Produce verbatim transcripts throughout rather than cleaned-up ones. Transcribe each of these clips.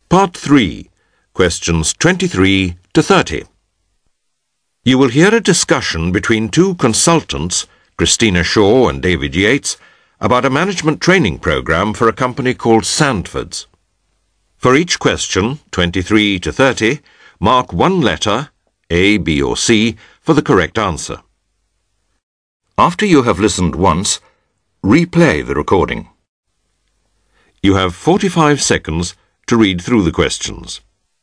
Part three, questions twenty-three to thirty. You will hear a discussion between two consultants, Christina Shaw and David Yates, about a management training program for a company called Sandfords. For each question, twenty-three to thirty, mark one letter, A, B or C, for the correct answer. After you have listened once, replay the recording. You have forty-five seconds to read through the questions.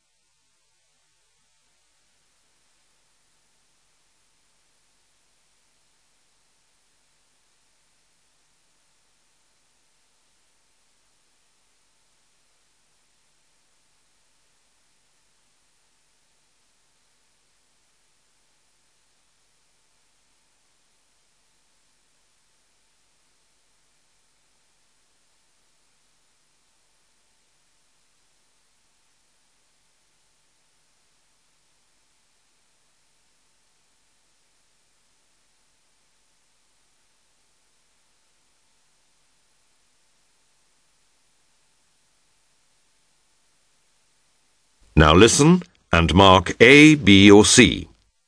Now listen and mark A, B or C.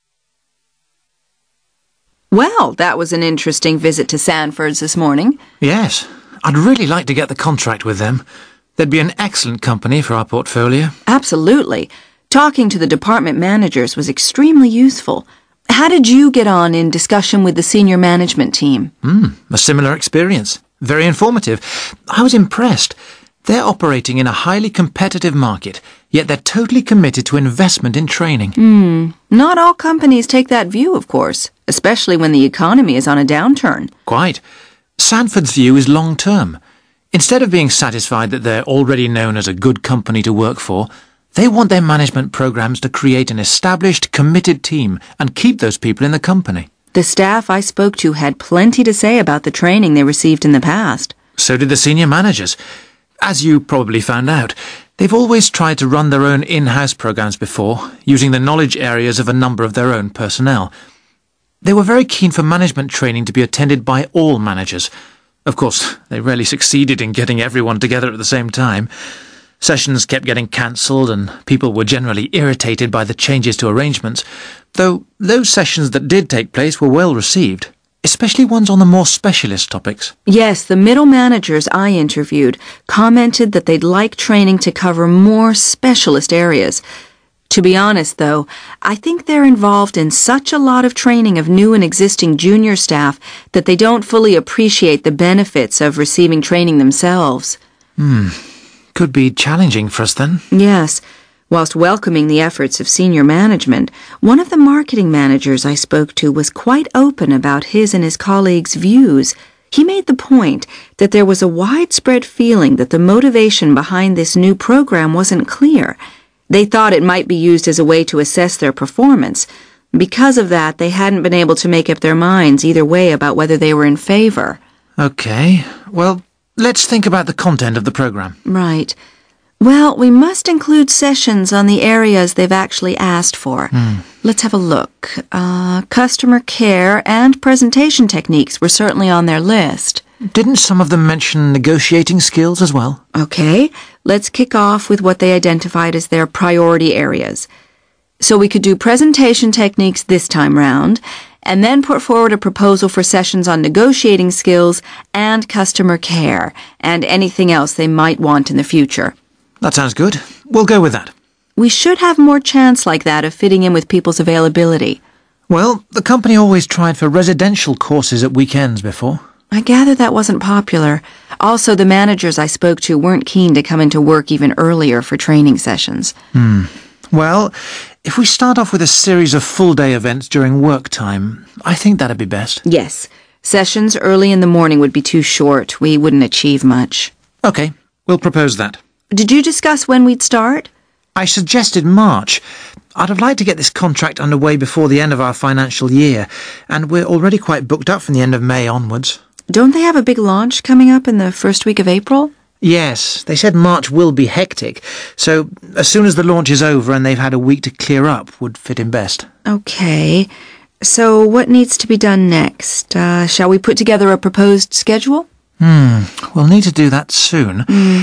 Well, that was an interesting visit to Sandfords this morning. Yes, I'd really like to get the contract with them. They'd be an excellent company for our portfolio. Absolutely. Talking to the department managers was extremely useful. How did you get on in discussion with the senior management team? Hmm, a similar experience. Very informative. I was impressed. They're operating in a highly competitive market, yet they're totally committed to investment in training. Hmm. Not all companies take that view, of course, especially when the economy is on a downturn. Quite. Sandford's view is long-term. Instead of being satisfied that they're already known as a good company to work for, they want their management programs to create an established, committed team and keep those people in the company. The staff I spoke to had plenty to say about the training they received in the past. So did the senior managers. As you probably found out, they've always tried to run their own in-house programs before, using the knowledge areas of a number of their own personnel. They were very keen for management training to be attended by all managers. Of course, they rarely succeeded in getting everyone together at the same time. Sessions kept getting cancelled and people were generally irritated by the changes to arrangements, though those sessions that did take place were well received, especially ones on the more specialist topics. Yes, the middle managers I interviewed commented that they'd like training to cover more specialist areas. To be honest, though, I think they're involved in such a lot of training of new and existing junior staff that they don't fully appreciate the benefits of receiving training themselves. Hmm. Could be challenging for us then. Yes. Whilst welcoming the efforts of senior management, one of the marketing managers I spoke to was quite open about his and his colleagues' views. He made the point that there was a widespread feeling that the motivation behind this new program wasn't clear. They thought it might be used as a way to assess their performance. Because of that, they hadn't been able to make up their minds either way about whether they were in favor. Okay, well, let's think about the content of the program. Right. Well, we must include sessions on the areas they've actually asked for. Hmm. Let's have a look. Uh, customer care and presentation techniques were certainly on their list. Didn't some of them mention negotiating skills as well? Okay, let's kick off with what they identified as their priority areas. So we could do presentation techniques this time round, and then put forward a proposal for sessions on negotiating skills and customer care, and anything else they might want in the future. That sounds good. We'll go with that. We should have more chance like that of fitting in with people's availability. Well, the company always tried for residential courses at weekends before. I gather that wasn't popular. Also, the managers I spoke to weren't keen to come into work even earlier for training sessions. Hmm. Well, if we start off with a series of full-day events during work time, I think that'd be best. Yes. Sessions early in the morning would be too short. We wouldn't achieve much. Okay, we'll propose that. Did you discuss when we'd start? I suggested March. I'd have liked to get this contract underway before the end of our financial year, and we're already quite booked up from the end of May onwards. Don't they have a big launch coming up in the first week of April? Yes, they said March will be hectic, so as soon as the launch is over and they've had a week to clear up would fit in best. Okay, so what needs to be done next? Uh, shall we put together a proposed schedule? Hmm, we'll need to do that soon. Mm.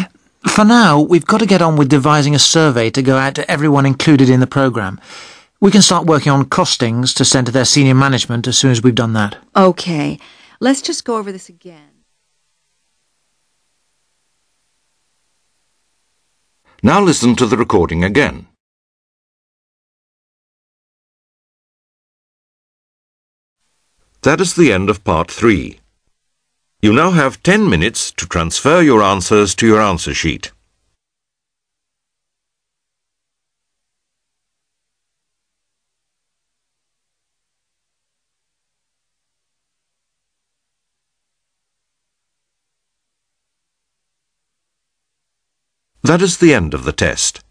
For now, we've got to get on with devising a survey to go out to everyone included in the programme. We can start working on costings to send to their senior management as soon as we've done that. Okay, let's just go over this again. Now listen to the recording again. That is the end of part three. You now have ten minutes to transfer your answers to your answer sheet. That is the end of the test.